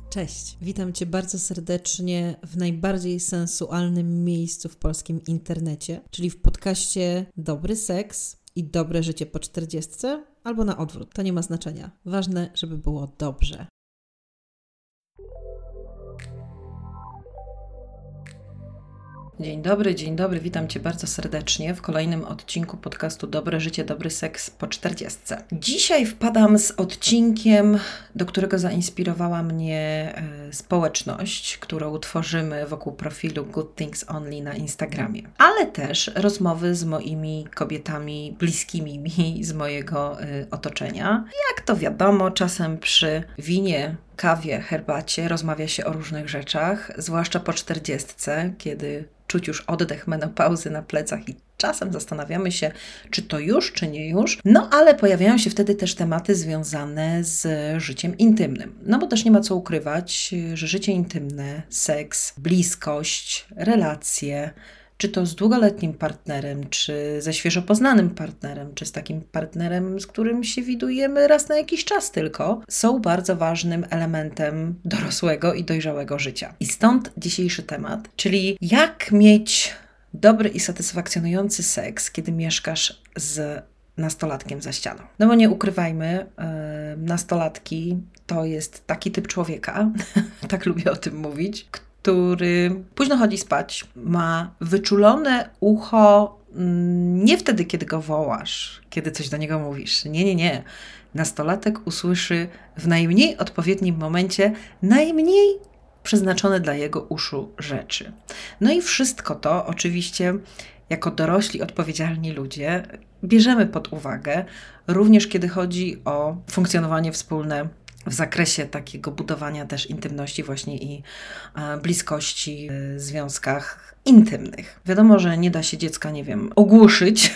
Cześć, witam Cię bardzo serdecznie w najbardziej sensualnym miejscu w polskim internecie, czyli w podcaście Dobry Seks i Dobre Życie po 40, albo na odwrót, to nie ma znaczenia. Ważne, żeby było dobrze. Dzień dobry, witam Cię bardzo serdecznie w kolejnym odcinku podcastu Dobre Życie, Dobry Seks po 40. Dzisiaj wpadam z odcinkiem, do którego zainspirowała mnie społeczność, którą tworzymy wokół profilu Good Things Only na Instagramie, ale też rozmowy z moimi kobietami bliskimi mi z mojego otoczenia. Jak to wiadomo, czasem przy winie, kawie, herbacie rozmawia się o różnych rzeczach, zwłaszcza po 40, kiedy czuć już oddech menopauzy na plecach i czasem zastanawiamy się, czy to już, czy nie już. No ale pojawiają się wtedy też tematy związane z życiem intymnym. No bo też nie ma co ukrywać, że życie intymne, seks, bliskość, relacje, czy to z długoletnim partnerem, czy ze świeżo poznanym partnerem, czy z takim partnerem, z którym się widujemy raz na jakiś czas tylko, są bardzo ważnym elementem dorosłego i dojrzałego życia. I stąd dzisiejszy temat, czyli jak mieć dobry i satysfakcjonujący seks, kiedy mieszkasz z nastolatkiem za ścianą. No bo nie ukrywajmy, nastolatki to jest taki typ człowieka, tak lubię o tym mówić, który późno chodzi spać, ma wyczulone ucho nie wtedy, kiedy go wołasz, kiedy coś do niego mówisz. Nie. Nastolatek usłyszy w najmniej odpowiednim momencie najmniej przeznaczone dla jego uszu rzeczy. No i wszystko to oczywiście jako dorośli, odpowiedzialni ludzie bierzemy pod uwagę, również kiedy chodzi o funkcjonowanie wspólne w zakresie takiego budowania też intymności właśnie i bliskości w związkach intymnych. Wiadomo, że nie da się dziecka, ogłuszyć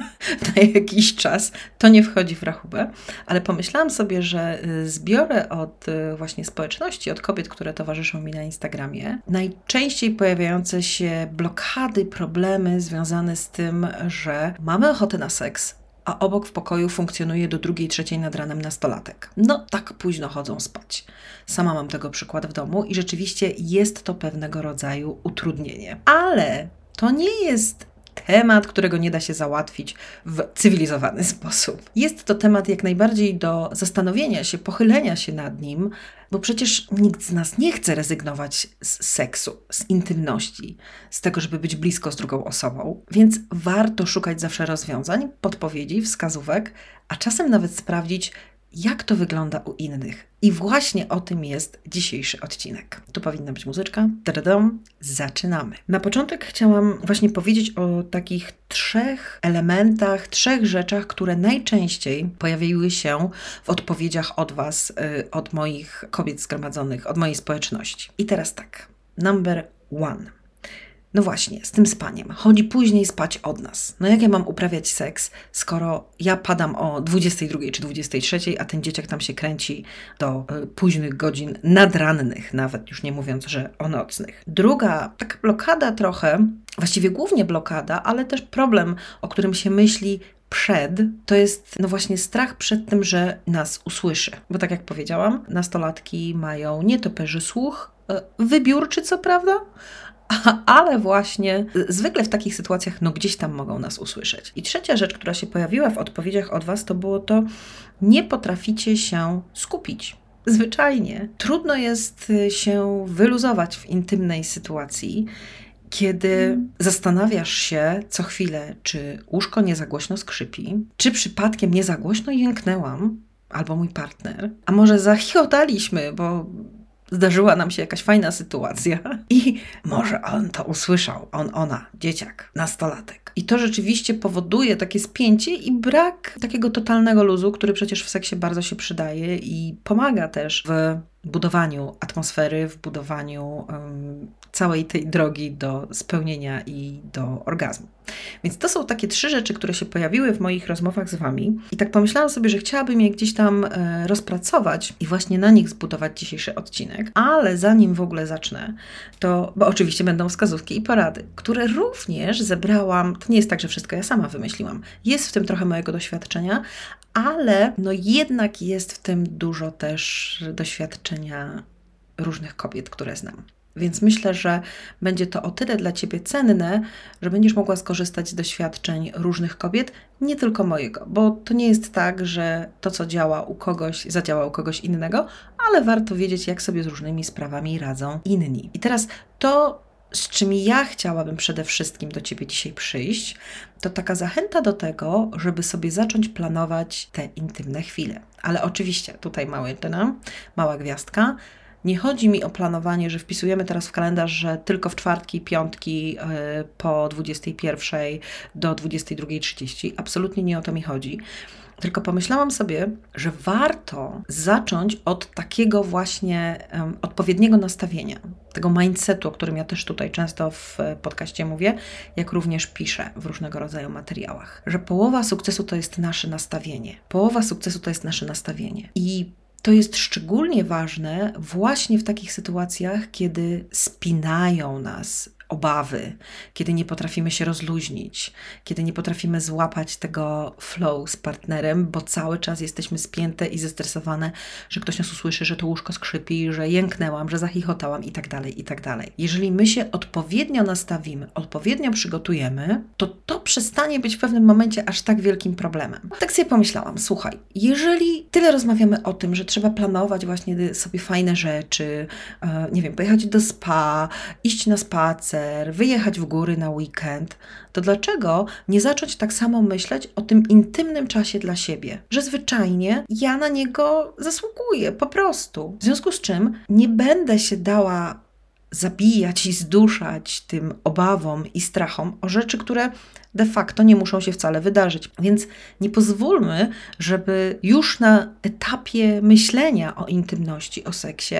na jakiś czas, to nie wchodzi w rachubę, ale pomyślałam sobie, że zbiorę od właśnie społeczności, od kobiet, które towarzyszą mi na Instagramie, najczęściej pojawiające się blokady, problemy związane z tym, że mamy ochotę na seks, a obok w pokoju funkcjonuje do 2, 3 nad ranem nastolatek. No tak późno chodzą spać. Sama mam tego przykład w domu i rzeczywiście jest to pewnego rodzaju utrudnienie. Ale to nie jest temat, którego nie da się załatwić w cywilizowany sposób. Jest to temat jak najbardziej do zastanowienia się, pochylenia się nad nim, bo przecież nikt z nas nie chce rezygnować z seksu, z intymności, z tego, żeby być blisko z drugą osobą, więc warto szukać zawsze rozwiązań, podpowiedzi, wskazówek, a czasem nawet sprawdzić, jak to wygląda u innych. I właśnie o tym jest dzisiejszy odcinek. Tu powinna być muzyczka. Tadadam. Zaczynamy. Na początek chciałam właśnie powiedzieć o takich 3 elementach, 3 rzeczach, które najczęściej pojawiły się w odpowiedziach od Was, od moich kobiet zgromadzonych, od mojej społeczności. I teraz tak. Number 1. No właśnie, z tym spaniem. Chodzi później spać od nas. No jak ja mam uprawiać seks, skoro ja padam o 22 czy 23, a ten dzieciak tam się kręci do późnych godzin nadrannych, nawet już nie mówiąc, że o nocnych. Druga taka blokada trochę, właściwie głównie blokada, ale też problem, o którym się myśli to jest właśnie strach przed tym, że nas usłyszy. Bo tak jak powiedziałam, nastolatki mają nietoperzy słuch, wybiórczy co prawda, ale właśnie zwykle w takich sytuacjach gdzieś tam mogą nas usłyszeć. I trzecia rzecz, która się pojawiła w odpowiedziach od Was, to było to, nie potraficie się skupić. Zwyczajnie. Trudno jest się wyluzować w intymnej sytuacji, kiedy zastanawiasz się co chwilę, czy łóżko nie za głośno skrzypi, czy przypadkiem nie za głośno jęknęłam, albo mój partner, a może zachichotaliśmy, bo zdarzyła nam się jakaś fajna sytuacja i może on to usłyszał, ona, dzieciak, nastolatek. I to rzeczywiście powoduje takie spięcie i brak takiego totalnego luzu, który przecież w seksie bardzo się przydaje i pomaga też w budowaniu atmosfery, w budowaniu całej tej drogi do spełnienia i do orgazmu. Więc to są takie 3 rzeczy, które się pojawiły w moich rozmowach z Wami i tak pomyślałam sobie, że chciałabym je gdzieś tam rozpracować i właśnie na nich zbudować dzisiejszy odcinek, ale zanim w ogóle zacznę, bo oczywiście będą wskazówki i porady, które również zebrałam, to nie jest tak, że wszystko ja sama wymyśliłam, jest w tym trochę mojego doświadczenia, ale jednak jest w tym dużo też doświadczenia różnych kobiet, które znam. Więc myślę, że będzie to o tyle dla Ciebie cenne, że będziesz mogła skorzystać z doświadczeń różnych kobiet, nie tylko mojego, bo to nie jest tak, że to, co działa u kogoś, zadziała u kogoś innego, ale warto wiedzieć, jak sobie z różnymi sprawami radzą inni. I teraz to, z czym ja chciałabym przede wszystkim do Ciebie dzisiaj przyjść, to taka zachęta do tego, żeby sobie zacząć planować te intymne chwile. Ale oczywiście, tutaj mała gwiazdka, nie chodzi mi o planowanie, że wpisujemy teraz w kalendarz, że tylko w czwartki i piątki po 21 do 22:30. Absolutnie nie o to mi chodzi. Tylko pomyślałam sobie, że warto zacząć od takiego właśnie odpowiedniego nastawienia, tego mindsetu, o którym ja też tutaj często w podcaście mówię, jak również piszę w różnego rodzaju materiałach, że połowa sukcesu to jest nasze nastawienie. Połowa sukcesu to jest nasze nastawienie. I to jest szczególnie ważne właśnie w takich sytuacjach, kiedy spinają nas obawy, kiedy nie potrafimy się rozluźnić, kiedy nie potrafimy złapać tego flow z partnerem, bo cały czas jesteśmy spięte i zestresowane, że ktoś nas usłyszy, że to łóżko skrzypi, że jęknęłam, że zachichotałam i tak dalej, i tak dalej. Jeżeli my się odpowiednio nastawimy, odpowiednio przygotujemy, to przestanie być w pewnym momencie aż tak wielkim problemem. Tak sobie pomyślałam, słuchaj, jeżeli tyle rozmawiamy o tym, że trzeba planować właśnie sobie fajne rzeczy, nie wiem, pojechać do spa, iść na spacer, wyjechać w góry na weekend, to dlaczego nie zacząć tak samo myśleć o tym intymnym czasie dla siebie? Że zwyczajnie ja na niego zasługuję, po prostu. W związku z czym nie będę się dała zabijać i zduszać tym obawom i strachom o rzeczy, które de facto nie muszą się wcale wydarzyć. Więc nie pozwólmy, żeby już na etapie myślenia o intymności, o seksie,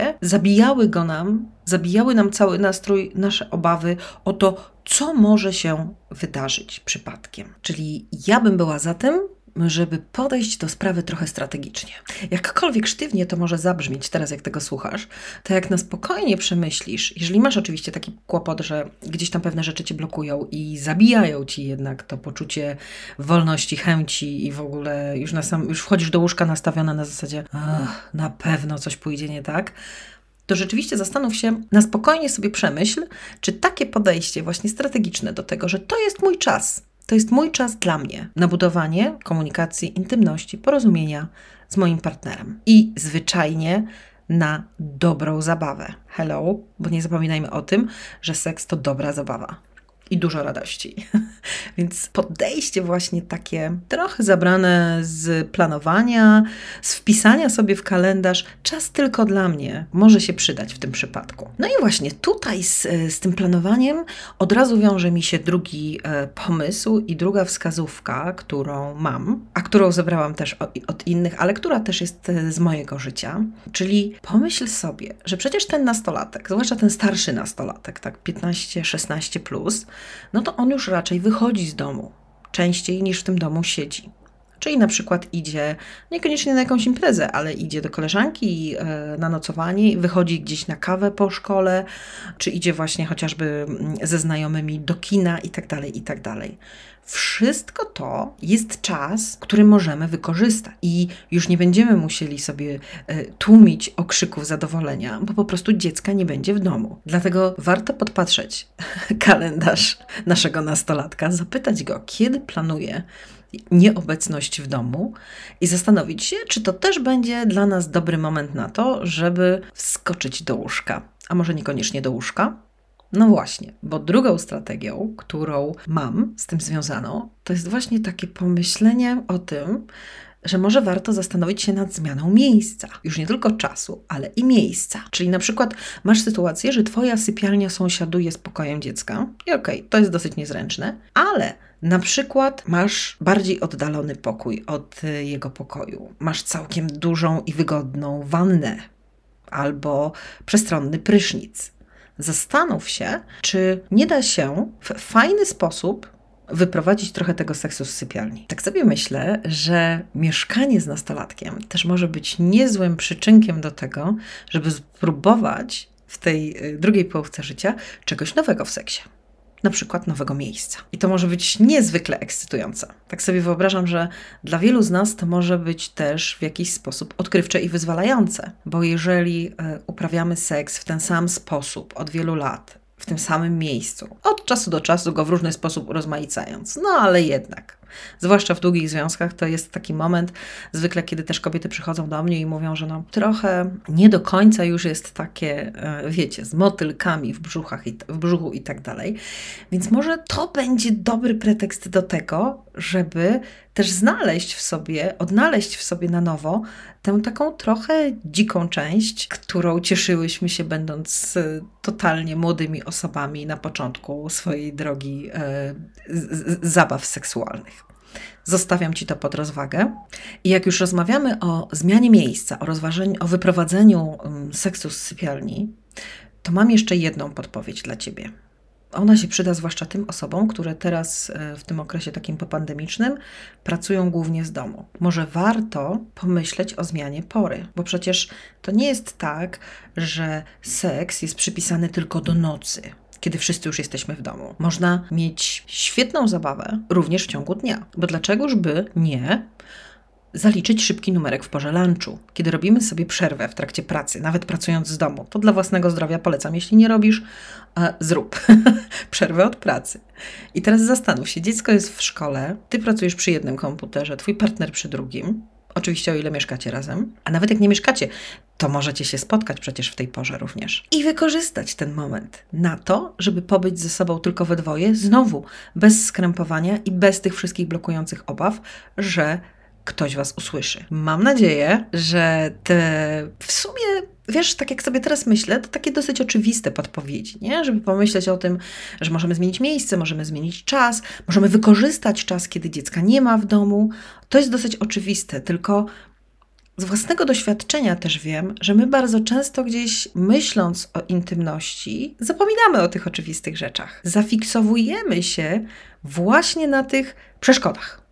zabijały nam cały nastrój, nasze obawy o to, co może się wydarzyć przypadkiem. Czyli ja bym była za tym, żeby podejść do sprawy trochę strategicznie. Jakkolwiek sztywnie to może zabrzmieć teraz, jak tego słuchasz, to jak na spokojnie przemyślisz, jeżeli masz oczywiście taki kłopot, że gdzieś tam pewne rzeczy Cię blokują i zabijają Ci jednak to poczucie wolności, chęci i w ogóle już wchodzisz do łóżka nastawiona na zasadzie na pewno coś pójdzie nie tak, to rzeczywiście zastanów się, na spokojnie sobie przemyśl, czy takie podejście właśnie strategiczne do tego, że to jest mój czas, to jest mój czas dla mnie na budowanie komunikacji, intymności, porozumienia z moim partnerem i zwyczajnie na dobrą zabawę. Hello, bo nie zapominajmy o tym, że seks to dobra zabawa i dużo radości. Więc podejście właśnie takie trochę zabrane z planowania, z wpisania sobie w kalendarz, czas tylko dla mnie, może się przydać w tym przypadku. No i właśnie tutaj z tym planowaniem od razu wiąże mi się drugi pomysł i druga wskazówka, którą mam, a którą zebrałam też od innych, ale która też jest z mojego życia. Czyli pomyśl sobie, że przecież ten nastolatek, zwłaszcza ten starszy nastolatek, tak 15-16 plus, no to on już raczej wychodzi z domu częściej niż w tym domu siedzi. Czyli na przykład idzie, niekoniecznie na jakąś imprezę, ale idzie do koleżanki na nocowanie, wychodzi gdzieś na kawę po szkole, czy idzie właśnie chociażby ze znajomymi do kina i tak dalej, i tak dalej. Wszystko to jest czas, który możemy wykorzystać i już nie będziemy musieli sobie tłumić okrzyków zadowolenia, bo po prostu dziecka nie będzie w domu. Dlatego warto podpatrzeć kalendarz naszego nastolatka, zapytać go, kiedy planuje nieobecność w domu i zastanowić się, czy to też będzie dla nas dobry moment na to, żeby wskoczyć do łóżka. A może niekoniecznie do łóżka? No właśnie, bo drugą strategią, którą mam z tym związaną, to jest właśnie takie pomyślenie o tym, że może warto zastanowić się nad zmianą miejsca. Już nie tylko czasu, ale i miejsca. Czyli na przykład masz sytuację, że Twoja sypialnia sąsiaduje z pokojem dziecka i okej, to jest dosyć niezręczne, ale na przykład masz bardziej oddalony pokój od jego pokoju. Masz całkiem dużą i wygodną wannę albo przestronny prysznic. Zastanów się, czy nie da się w fajny sposób wyprowadzić trochę tego seksu z sypialni. Tak sobie myślę, że mieszkanie z nastolatkiem też może być niezłym przyczynkiem do tego, żeby spróbować w tej drugiej połówce życia czegoś nowego w seksie. na przykład nowego miejsca. I to może być niezwykle ekscytujące. Tak sobie wyobrażam, że dla wielu z nas to może być też w jakiś sposób odkrywcze i wyzwalające, bo jeżeli uprawiamy seks w ten sam sposób od wielu lat, w tym samym miejscu, od czasu do czasu go w różny sposób urozmaicając, no ale jednak, zwłaszcza w długich związkach, to jest taki moment, zwykle kiedy też kobiety przychodzą do mnie i mówią, że no trochę nie do końca już jest takie, wiecie, z motylkami w brzuchu i tak dalej, więc może to będzie dobry pretekst do tego, żeby też odnaleźć w sobie na nowo tę taką trochę dziką część, którą cieszyłyśmy się będąc totalnie młodymi osobami na początku swojej drogi zabaw seksualnych. Zostawiam Ci to pod rozwagę. I jak już rozmawiamy o zmianie miejsca, o wyprowadzeniu seksu z sypialni, to mam jeszcze jedną podpowiedź dla Ciebie. Ona się przyda zwłaszcza tym osobom, które teraz w tym okresie takim popandemicznym pracują głównie z domu. Może warto pomyśleć o zmianie pory, bo przecież to nie jest tak, że seks jest przypisany tylko do nocy, kiedy wszyscy już jesteśmy w domu. Można mieć świetną zabawę również w ciągu dnia, bo dlaczegoż by nie zaliczyć szybki numerek w porze lunchu, kiedy robimy sobie przerwę w trakcie pracy, nawet pracując z domu. To dla własnego zdrowia polecam. Jeśli nie robisz, zrób przerwę od pracy. I teraz zastanów się, dziecko jest w szkole, ty pracujesz przy jednym komputerze, twój partner przy drugim, oczywiście o ile mieszkacie razem, a nawet jak nie mieszkacie, to możecie się spotkać przecież w tej porze również. I wykorzystać ten moment na to, żeby pobyć ze sobą tylko we dwoje, znowu bez skrępowania i bez tych wszystkich blokujących obaw, że ktoś Was usłyszy. Mam nadzieję, że te w sumie, wiesz, tak jak sobie teraz myślę, to takie dosyć oczywiste podpowiedzi, nie? Żeby pomyśleć o tym, że możemy zmienić miejsce, możemy zmienić czas, możemy wykorzystać czas, kiedy dziecka nie ma w domu. To jest dosyć oczywiste, tylko z własnego doświadczenia też wiem, że my bardzo często gdzieś myśląc o intymności, zapominamy o tych oczywistych rzeczach. Zafiksowujemy się właśnie na tych przeszkodach.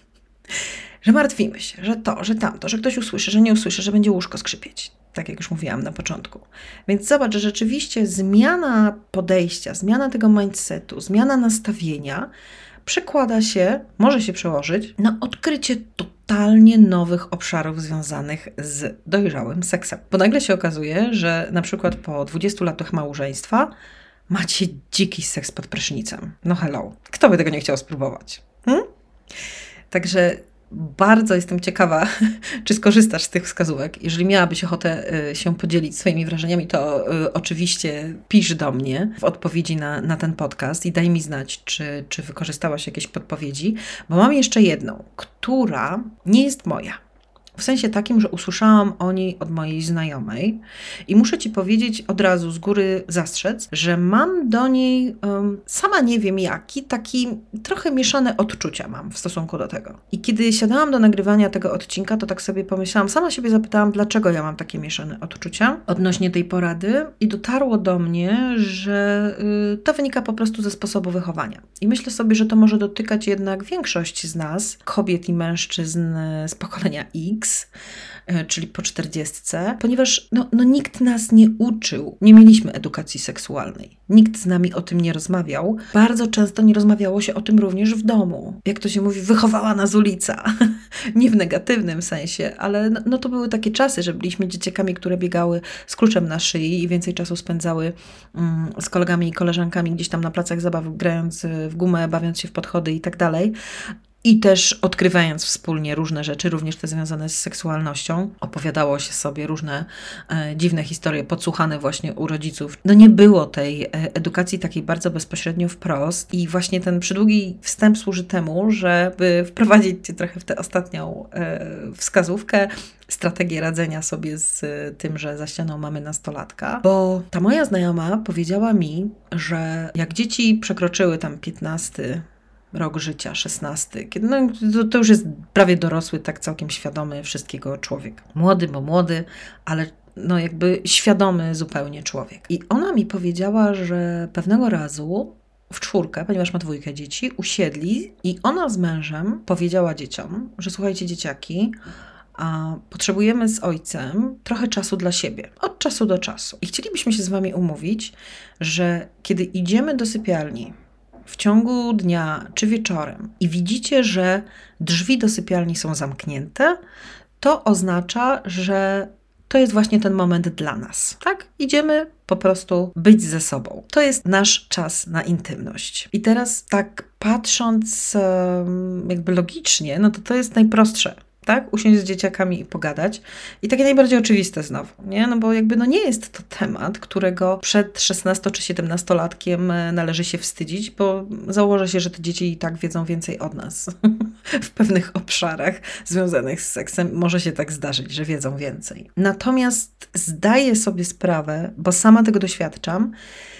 Że martwimy się, że to, że tamto, że ktoś usłyszy, że nie usłyszy, że będzie łóżko skrzypieć. Tak jak już mówiłam na początku. Więc zobacz, że rzeczywiście zmiana podejścia, zmiana tego mindsetu, zmiana nastawienia przekłada się, może się przełożyć na odkrycie totalnie nowych obszarów związanych z dojrzałym seksem. Bo nagle się okazuje, że na przykład po 20 latach małżeństwa macie dziki seks pod prysznicem. No hello. Kto by tego nie chciał spróbować? Także bardzo jestem ciekawa, czy skorzystasz z tych wskazówek. Jeżeli miałabyś ochotę się podzielić swoimi wrażeniami, to oczywiście pisz do mnie w odpowiedzi na ten podcast i daj mi znać, czy wykorzystałaś jakieś podpowiedzi, bo mam jeszcze jedną, która nie jest moja. W sensie takim, że usłyszałam o niej od mojej znajomej i muszę Ci powiedzieć od razu z góry zastrzec, że mam do niej, sama nie wiem jaki, taki trochę mieszane odczucia mam w stosunku do tego. I kiedy siadałam do nagrywania tego odcinka, to tak sobie pomyślałam, sama siebie zapytałam, dlaczego ja mam takie mieszane odczucia odnośnie tej porady i dotarło do mnie, że to wynika po prostu ze sposobu wychowania. I myślę sobie, że to może dotykać jednak większość z nas, kobiet i mężczyzn z pokolenia X, czyli po 40, ponieważ nikt nas nie uczył, nie mieliśmy edukacji seksualnej. Nikt z nami o tym nie rozmawiał. Bardzo często nie rozmawiało się o tym również w domu. Jak to się mówi, wychowała nas ulica. Nie w negatywnym sensie, ale to były takie czasy, że byliśmy dzieciakami, które biegały z kluczem na szyi i więcej czasu spędzały z kolegami i koleżankami gdzieś tam na placach zabaw, grając w gumę, bawiąc się w podchody i tak dalej. I też odkrywając wspólnie różne rzeczy, również te związane z seksualnością. Opowiadało się sobie różne dziwne historie, podsłuchane właśnie u rodziców. Nie było tej edukacji takiej bardzo bezpośrednio wprost i właśnie ten przydługi wstęp służy temu, żeby wprowadzić Cię trochę w tę ostatnią wskazówkę, strategię radzenia sobie z tym, że za ścianą mamy nastolatka. Bo ta moja znajoma powiedziała mi, że jak dzieci przekroczyły tam 15 rok życia, 16, kiedy to już jest prawie dorosły, tak całkiem świadomy wszystkiego człowiek. Młody, bo młody, ale jakby świadomy zupełnie człowiek. I ona mi powiedziała, że pewnego razu w czwórkę, ponieważ ma 2 dzieci, usiedli i ona z mężem powiedziała dzieciom, że słuchajcie dzieciaki, a potrzebujemy z ojcem trochę czasu dla siebie, od czasu do czasu. I chcielibyśmy się z Wami umówić, że kiedy idziemy do sypialni, w ciągu dnia czy wieczorem i widzicie, że drzwi do sypialni są zamknięte, to oznacza, że to jest właśnie ten moment dla nas, tak? Idziemy po prostu być ze sobą. To jest nasz czas na intymność. I teraz tak patrząc jakby logicznie, no to jest najprostsze. Tak? Usiąść z dzieciakami i pogadać. I takie najbardziej oczywiste znowu, nie? No bo jakby nie jest to temat, którego przed 16 czy 17-latkiem należy się wstydzić, bo założę się, że te dzieci i tak wiedzą więcej od nas w pewnych obszarach związanych z seksem. Może się tak zdarzyć, że wiedzą więcej. Natomiast zdaję sobie sprawę, bo sama tego doświadczam,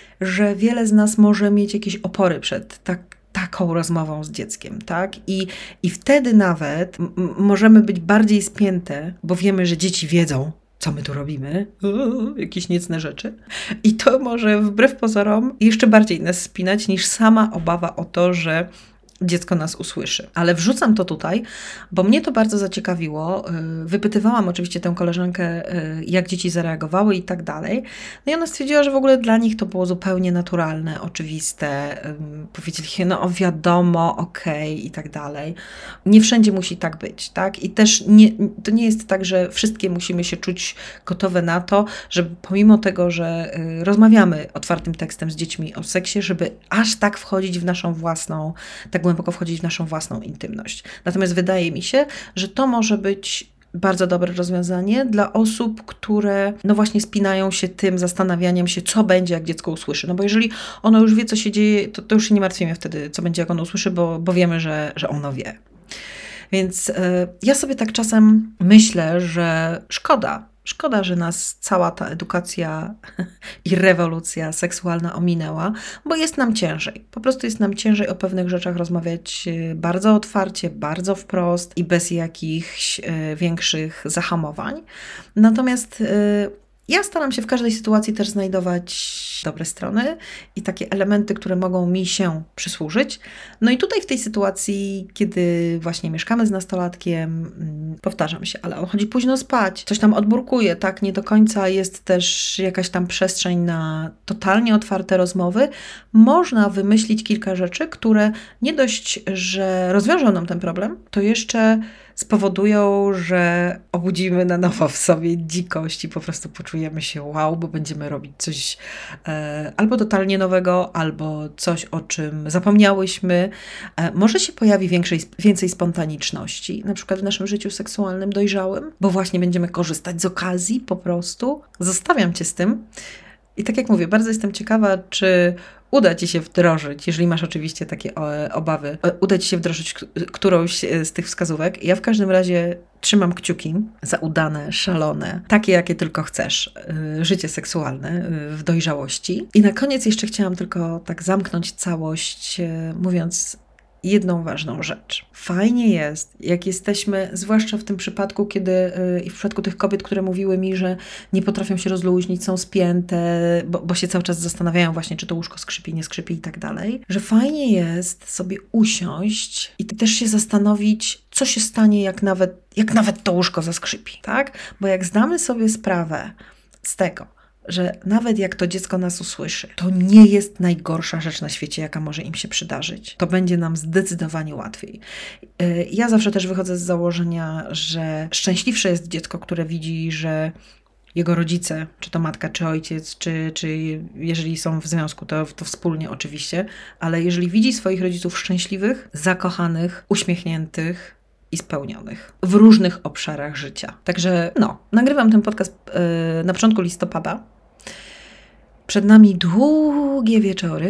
że wiele z nas może mieć jakieś opory przed taką rozmową z dzieckiem, tak? I wtedy nawet możemy być bardziej spięte, bo wiemy, że dzieci wiedzą, co my tu robimy, jakieś niecne rzeczy. I to może wbrew pozorom jeszcze bardziej nas spinać niż sama obawa o to, że dziecko nas usłyszy. Ale wrzucam to tutaj, bo mnie to bardzo zaciekawiło. Wypytywałam oczywiście tę koleżankę, jak dzieci zareagowały i tak dalej. No i ona stwierdziła, że w ogóle dla nich to było zupełnie naturalne, oczywiste. Powiedzieli, no wiadomo, okej i tak dalej. Nie wszędzie musi tak być, tak? I też to nie jest tak, że wszystkie musimy się czuć gotowe na to, żeby pomimo tego, że rozmawiamy otwartym tekstem z dziećmi o seksie, żeby aż tak wchodzić w naszą własną, tak głęboko wchodzić w naszą własną intymność. Natomiast wydaje mi się, że to może być bardzo dobre rozwiązanie dla osób, które no właśnie spinają się tym zastanawianiem się, co będzie, jak dziecko usłyszy. No bo jeżeli ono już wie, co się dzieje, to już się nie martwimy wtedy, co będzie, jak ono usłyszy, bo wiemy, że ono wie. Więc ja sobie tak czasem myślę, że Szkoda, że nas cała ta edukacja i rewolucja seksualna ominęła, bo jest nam ciężej. Po prostu jest nam ciężej o pewnych rzeczach rozmawiać bardzo otwarcie, bardzo wprost i bez jakichś większych zahamowań. Natomiast ja staram się w każdej sytuacji też znajdować dobre strony i takie elementy, które mogą mi się przysłużyć. No i tutaj w tej sytuacji, kiedy właśnie mieszkamy z nastolatkiem, powtarzam się, ale on chodzi późno spać, coś tam odburkuje, tak? Nie do końca jest też jakaś tam przestrzeń na totalnie otwarte rozmowy. Można wymyślić kilka rzeczy, które nie dość, że rozwiążą nam ten problem, to jeszcze spowodują, że obudzimy na nowo w sobie dzikość i po prostu poczujemy się wow, bo będziemy robić coś albo totalnie nowego, albo coś, o czym zapomniałyśmy. Może się pojawi więcej spontaniczności, na przykład w naszym życiu seksualnym dojrzałym, bo właśnie będziemy korzystać z okazji po prostu. Zostawiam Cię z tym. I tak jak mówię, bardzo jestem ciekawa, czy uda Ci się wdrożyć, jeżeli masz oczywiście takie obawy, uda Ci się wdrożyć którąś z tych wskazówek. Ja w każdym razie trzymam kciuki za udane, szalone, takie jakie tylko chcesz, życie seksualne w dojrzałości. I na koniec jeszcze chciałam tylko tak zamknąć całość, mówiąc jedną ważną rzecz. Fajnie jest, jak jesteśmy, zwłaszcza w tym przypadku, kiedy i w przypadku tych kobiet, które mówiły mi, że nie potrafią się rozluźnić, są spięte, bo się cały czas zastanawiają właśnie, czy to łóżko skrzypi, nie skrzypi i tak dalej, że fajnie jest sobie usiąść i też się zastanowić, co się stanie, jak nawet to łóżko zaskrzypi, tak? Bo jak zdamy sobie sprawę z tego, że nawet jak to dziecko nas usłyszy, to nie jest najgorsza rzecz na świecie, jaka może im się przydarzyć. To będzie nam zdecydowanie łatwiej. Ja zawsze też wychodzę z założenia, że szczęśliwsze jest dziecko, które widzi, że jego rodzice, czy to matka, czy ojciec, czy jeżeli są w związku, to wspólnie oczywiście, ale jeżeli widzi swoich rodziców szczęśliwych, zakochanych, uśmiechniętych, i spełnionych w różnych obszarach życia. Także nagrywam ten podcast na początku listopada. Przed nami długie wieczory,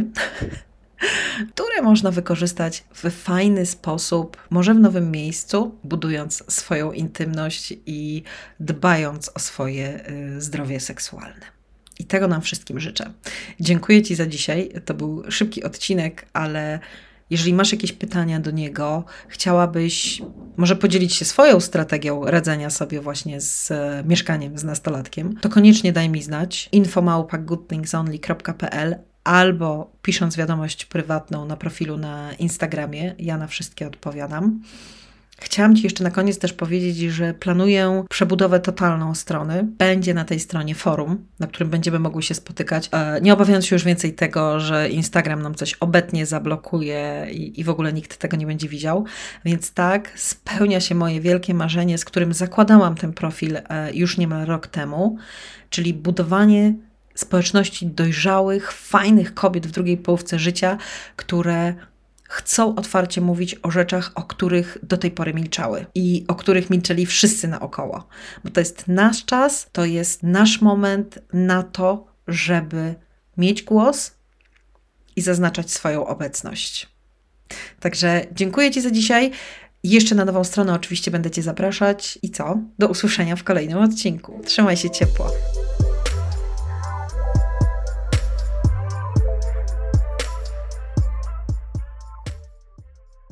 które można wykorzystać w fajny sposób, może w nowym miejscu, budując swoją intymność i dbając o swoje zdrowie seksualne. I tego nam wszystkim życzę. Dziękuję Ci za dzisiaj. To był szybki odcinek, ale jeżeli masz jakieś pytania do niego, chciałabyś może podzielić się swoją strategią radzenia sobie właśnie z mieszkaniem z nastolatkiem, to koniecznie daj mi znać. info@goodthingsonly.pl albo pisząc wiadomość prywatną na profilu na Instagramie. Ja na wszystkie odpowiadam. Chciałam Ci jeszcze na koniec też powiedzieć, że planuję przebudowę totalną strony. Będzie na tej stronie forum, na którym będziemy mogły się spotykać, nie obawiając się już więcej tego, że Instagram nam coś obetnie zablokuje i w ogóle nikt tego nie będzie widział. Więc tak, spełnia się moje wielkie marzenie, z którym zakładałam ten profil już niemal rok temu, czyli budowanie społeczności dojrzałych, fajnych kobiet w drugiej połówce życia, które chcą otwarcie mówić o rzeczach, o których do tej pory milczały i o których milczeli wszyscy naokoło. Bo to jest nasz czas, to jest nasz moment na to, żeby mieć głos i zaznaczać swoją obecność. Także dziękuję Ci za dzisiaj. Jeszcze na nową stronę oczywiście będę Cię zapraszać. I co? Do usłyszenia w kolejnym odcinku. Trzymaj się ciepło.